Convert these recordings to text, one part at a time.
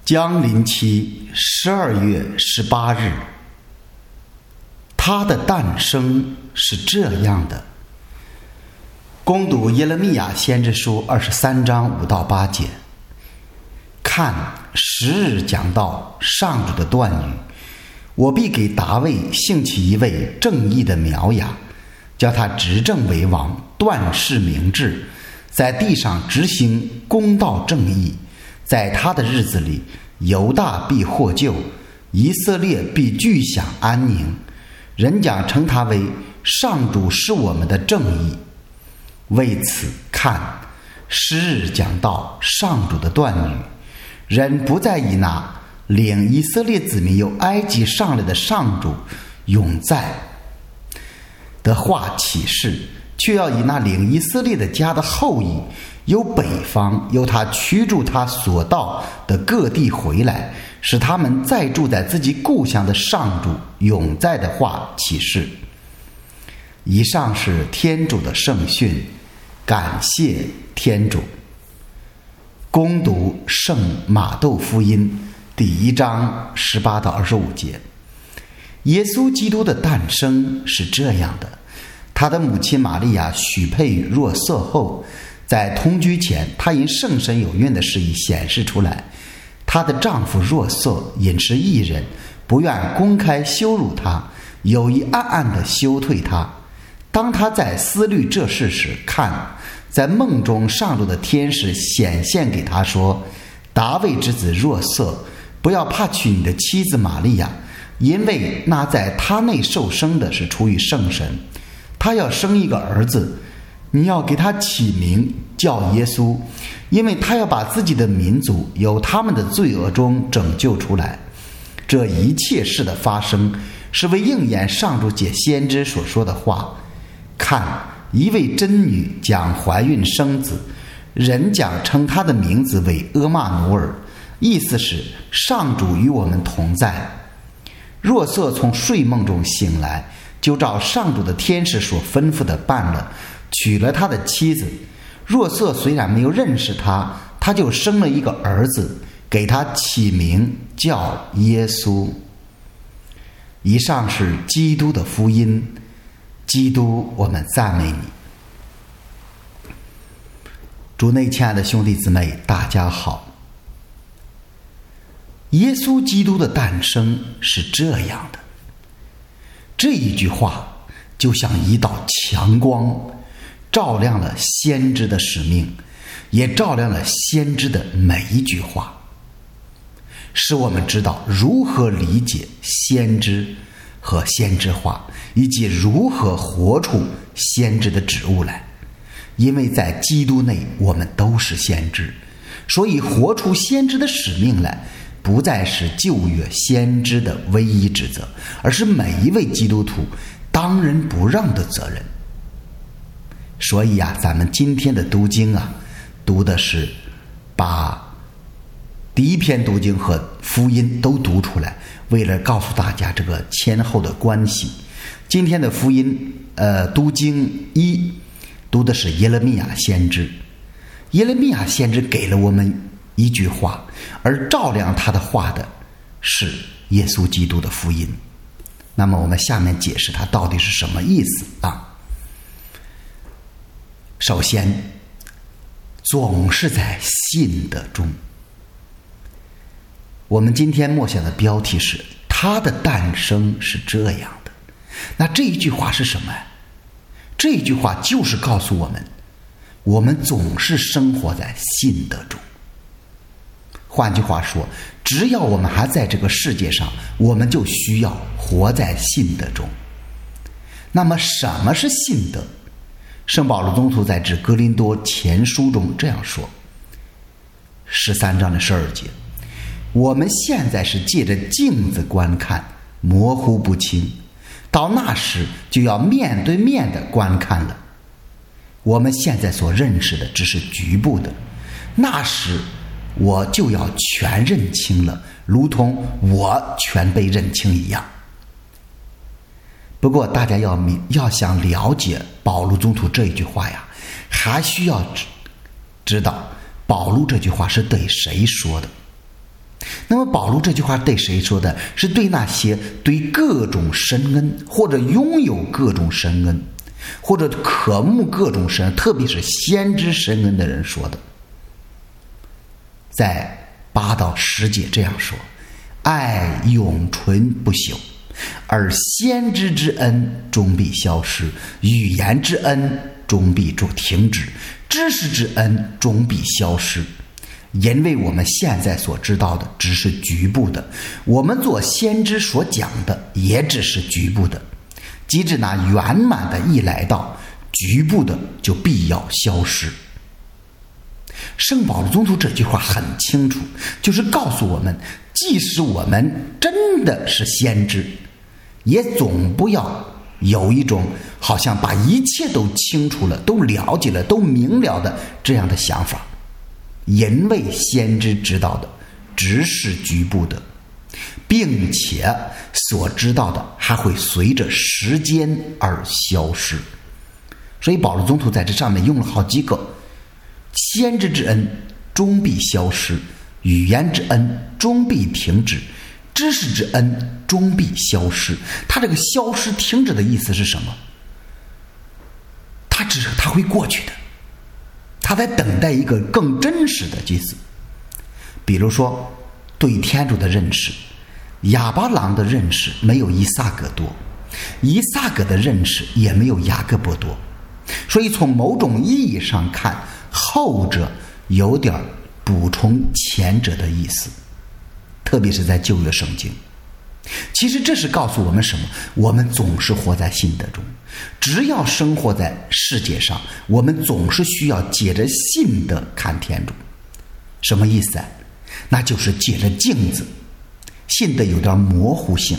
江临期12月18日，他的诞生是这样的。攻读耶勒米亚先知书23章5到8节。看10日讲到上主的断语，我必给大卫兴起一位正义的苗芽，叫他执政为王，断事明治，在地上执行公道正义。在他的日子里，犹大必获救，以色列必具享安宁。人将称他为上主是我们的正义。为此，看10日讲到上主的断语，人不再以那领以色列子民由埃及上来的上主永在的话启示，却要以那领以色列的家的后裔由北方，由他驱逐他所到的各地回来，使他们再住在自己故乡的上主永在的话启示。以上是天主的圣训，感谢天主。恭读圣马窦福音第1章18到25节。耶稣基督的诞生是这样的：他的母亲玛利亚许配于若瑟后，在同居前，她因圣神有孕的事已显示出来。她的丈夫若瑟因是义人，不愿公开羞辱她，有意暗暗地休退她。当他在思虑这事时，看，在梦中上主的天使显现给他说：大卫之子若瑟，不要怕娶你的妻子玛利亚，因为那在他内受生的是出于圣神。他要生一个儿子，你要给他起名叫耶稣，因为他要把自己的民族由他们的罪恶中拯救出来。这一切事的发生，是为应验上主借先知所说的话。看，一位真女将怀孕生子，人将称她的名字为阿玛努尔，意思是上主与我们同在。若瑟从睡梦中醒来，就照上主的天使所吩咐的办了，娶了他的妻子。若瑟虽然没有认识他，他就生了一个儿子，给他起名叫耶稣。以上是基督的福音。基督，我们赞美你。主内亲爱的兄弟姊妹，大家好。耶稣基督的诞生是这样的。这一句话就像一道强光，照亮了先知的使命，也照亮了先知的每一句话，使我们知道如何理解先知和先知话，以及如何活出先知的职务来。因为在基督内我们都是先知，所以活出先知的使命来，不再是旧约先知的唯一职责，而是每一位基督徒当仁不让的责任。所以咱们今天的读经读的是把第一篇读经和福音都读出来，为了告诉大家这个前后的关系。今天的福音读经1读的是耶勒米亚先知。耶勒米亚先知给了我们一句话，而照亮他的话的是耶稣基督的福音。那么我们下面解释它到底是什么意思首先，总是在信德中。我们今天默想的标题是他的诞生是这样的。那这一句话是什么呀？这一句话就是告诉我们，我们总是生活在信德中。换句话说，只要我们还在这个世界上，我们就需要活在信德中。那么什么是信德？圣保罗宗徒在致哥林多前书中这样说，13章的12节，我们现在是借着镜子观看，模糊不清，到那时就要面对面的观看了。我们现在所认识的只是局部的，那时我就要全认清了，如同我全被认清一样。不过大家要想了解保禄宗徒这一句话还需要知道保禄这句话是对谁说的。 那么保罗这句话对谁说的？是对那些对各种神恩或者拥有各种神恩或者渴慕各种神恩，特别是先知神恩的人说的。在8到10节这样说：爱永存不朽，而先知之恩终必消失，语言之恩终必停止，知识之恩终必消失。因为我们现在所知道的只是局部的，我们做先知所讲的也只是局部的。即使那圆满的一来到，局部的就必要消失。圣保罗宗徒这句话很清楚，就是告诉我们，即使我们真的是先知，也总不要有一种好像把一切都清楚了、都了解了、都明了的这样的想法。因为先知知道的只是局部的，并且所知道的还会随着时间而消失。所以保罗宗徒在这上面用了好几个：先知之恩终必消失，语言之恩终必停止，知识之恩终必消失。他这个消失停止的意思是什么？他会过去的，他在等待一个更真实的意思。比如说对天主的认识，亚巴郎的认识没有以撒格多，以撒格的认识也没有雅各伯多。所以从某种意义上看，后者有点补充前者的意思，特别是在旧约圣经。其实这是告诉我们什么？我们总是活在信德中，只要生活在世界上，我们总是需要借着信德看天主。什么意思啊？那就是借着镜子，信德有点模糊性。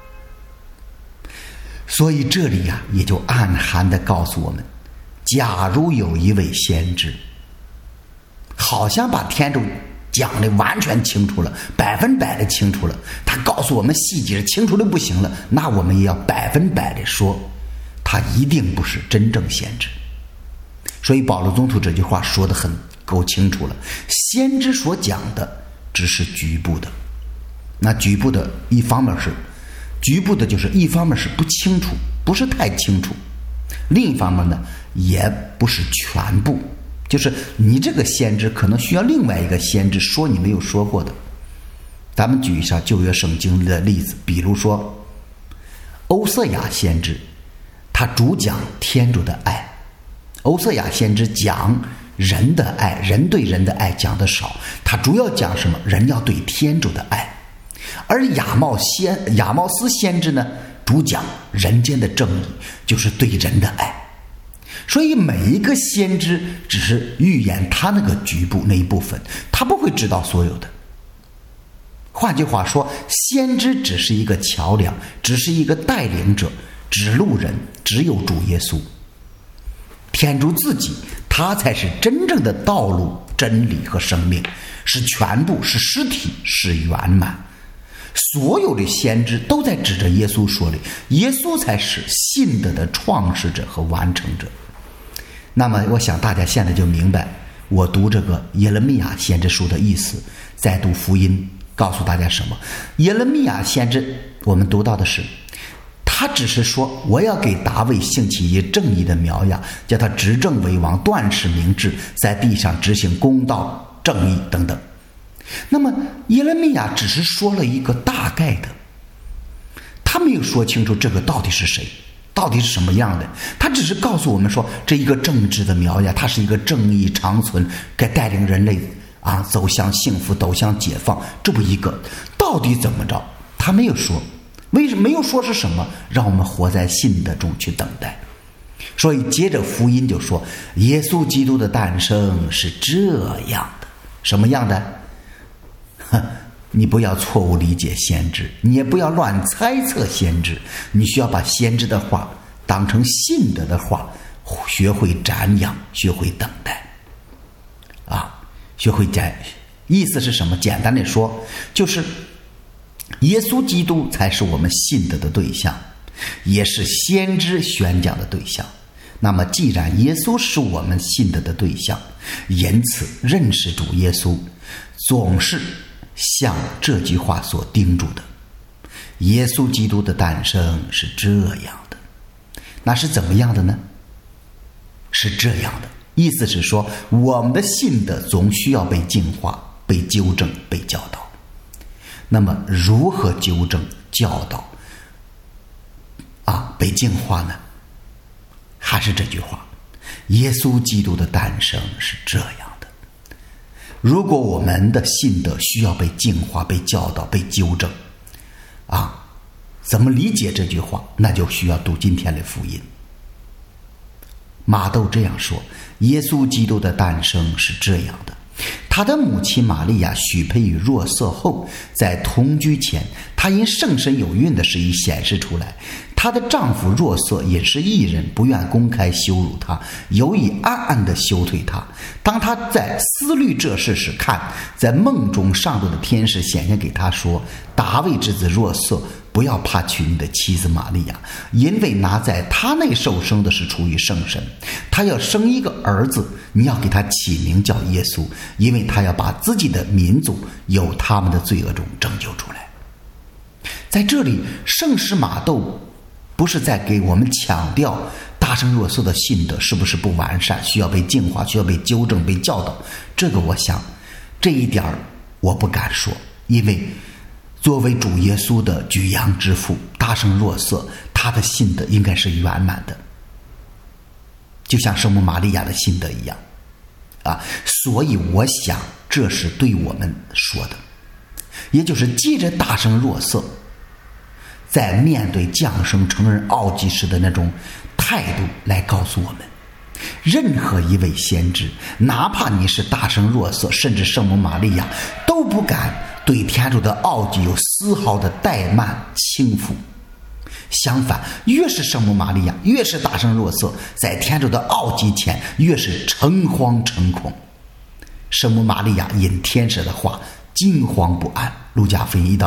所以这里呀，也就暗含地告诉我们，假如有一位先知，好像把天主讲的完全清楚了，100%的清楚了，他告诉我们细节清楚的不行了，那我们也要100%的说，他一定不是真正先知。所以保罗宗徒这句话说得很够清楚了，先知所讲的只是局部的。那局部的一方面是局部的，就是一方面是不清楚，不是太清楚，另一方面呢也不是全部，就是你这个先知可能需要另外一个先知说你没有说过的。咱们举一下旧约圣经的例子，比如说欧瑟亚先知，他主讲天主的爱。欧瑟亚先知讲人的爱，人对人的爱讲得少，他主要讲什么？人要对天主的爱。而亚茂斯先知呢，主讲人间的正义，就是对人的爱。所以每一个先知只是预言他那个局部那一部分，他不会知道所有的。换句话说，先知只是一个桥梁，只是一个带领者，指路人只有主耶稣。天主自己，他才是真正的道路、真理和生命，是全部，是实体，是圆满。所有的先知都在指着耶稣说的，耶稣才是信德的创始者和完成者。那么我想大家现在就明白我读这个耶勒米亚先知书的意思，再读福音告诉大家什么？耶勒米亚先知我们读到的是，他只是说我要给大卫兴起一正义的苗芽，叫他执政为王，断事明治，在地上执行公道正义等等。那么耶勒米亚只是说了一个大概的，他没有说清楚这个到底是谁，到底是什么样的。他只是告诉我们说，这一个正直的苗芽，它是一个正义长存，该带领人类走向幸福，走向解放。这不一个到底怎么着，他没有说。为什么没有说是什么？让我们活在信德中去等待。所以接着福音就说，耶稣基督的诞生是这样的。什么样的？你不要错误理解先知，你也不要乱猜测先知，你需要把先知的话当成信德的话，学会瞻仰，学会等待学会意思是什么？简单的说，就是耶稣基督才是我们信德的对象，也是先知宣讲的对象。那么既然耶稣是我们信德的对象，因此认识主耶稣总是像这句话所叮嘱的，耶稣基督的诞生是这样的。那是怎么样的呢？是这样的，意思是说，我们的信德总需要被净化、被纠正、被教导。那么如何纠正、教导被净化呢？还是这句话，耶稣基督的诞生是这样的。如果我们的信德需要被净化、被教导、被纠正怎么理解这句话？那就需要读今天的福音。马窦这样说，耶稣基督的诞生是这样的。他的母亲玛利亚许配于若瑟后，在同居前，她因圣神有孕的事已显示出来。她的丈夫若瑟也是义人，不愿公开羞辱她，有意暗暗地休退她。当他在思虑这事时，看，在梦中上头的天使显现给他说：大卫之子若瑟，不要怕娶你的妻子玛利亚，因为拿在他内受生的是出于圣神。他要生一个儿子，你要给他起名叫耶稣，因为他要把自己的民族由他们的罪恶中拯救出来。在这里，圣使马窦不是在给我们强调大圣若瑟的信德是不是不完善，需要被净化，需要被纠正、被教导。这个我想这一点我不敢说，因为作为主耶稣的举阳之父，大圣若瑟他的信德应该是圆满的，就像圣母玛利亚的信德一样所以我想这是对我们说的，也就是借着大圣若瑟在面对降生成人奥迹时的那种态度来告诉我们，任何一位先知，哪怕你是大圣若瑟，甚至圣母玛利亚，都不敢对天主的奥迹有丝毫的怠慢轻浮。相反，越是圣母玛利亚，越是大圣若瑟，在天主的奥迹前越是诚惶诚恐。圣母玛利亚因天使的话惊惶不安，路加福音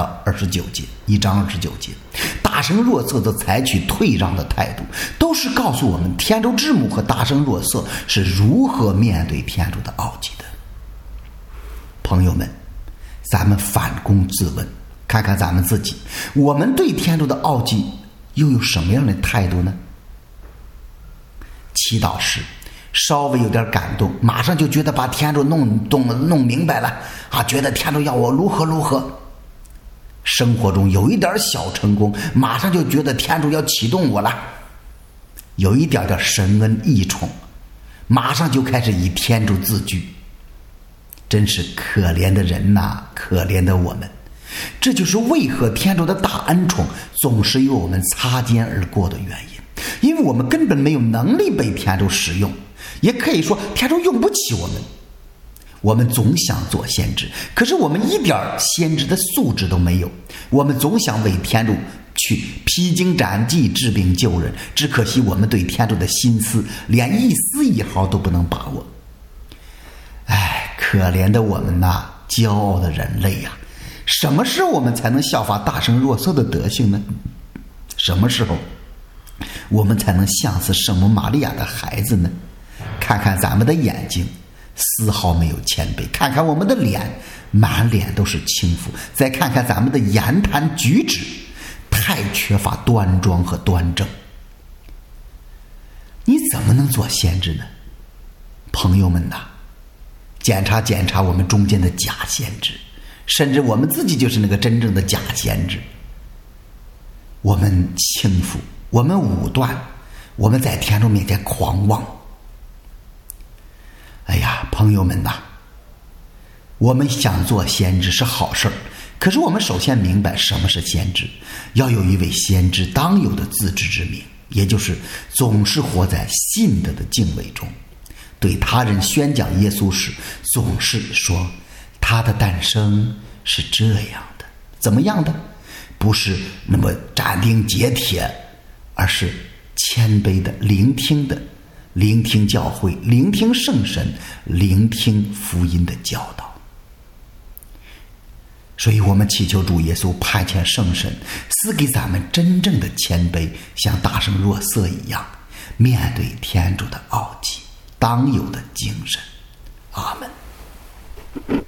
1章29节。大圣若瑟则采取退让的态度，都是告诉我们天主之母和大圣若瑟是如何面对天主的奥迹的。朋友们，咱们反躬自问，看看咱们自己，我们对天主的奥迹又有什么样的态度呢？祈祷时稍微有点感动，马上就觉得把天主弄明白了觉得天主要我如何如何。生活中有一点小成功，马上就觉得天主要启动我了。有一点神恩异宠，马上就开始以天主自居。真是可怜的人呐，可怜的我们。这就是为何天主的大恩宠总是与我们擦肩而过的原因，因为我们根本没有能力被天主使用，也可以说天主用不起我们。我们总想做先知，可是我们一点先知的素质都没有。我们总想为天主去披荆斩棘、治病救人，只可惜我们对天主的心思连一丝一毫都不能把握。可怜的我们呐，骄傲的人类呀！什么时候我们才能效法大圣若瑟的德行呢？什么时候我们才能像似圣母玛利亚的孩子呢？看看咱们的眼睛，丝毫没有谦卑；看看我们的脸，满脸都是轻浮；再看看咱们的言谈举止，太缺乏端庄和端正。你怎么能做先知呢？朋友们呐，检查检查我们中间的假先知，甚至我们自己就是那个真正的假先知。我们轻浮，我们武断，我们在天主面前狂妄。朋友们呐，我们想做先知是好事儿，可是我们首先明白什么是先知，要有一位先知当有的自知之明，也就是总是活在信德的敬畏中。对他人宣讲耶稣时，总是说他的诞生是这样的，怎么样的？不是那么斩钉截铁，而是谦卑的、聆听教会，聆听圣神，聆听福音的教导。所以我们祈求主耶稣派遣圣神赐给咱们真正的谦卑，像大圣若瑟一样面对天主的奥迹当有的精神。阿门。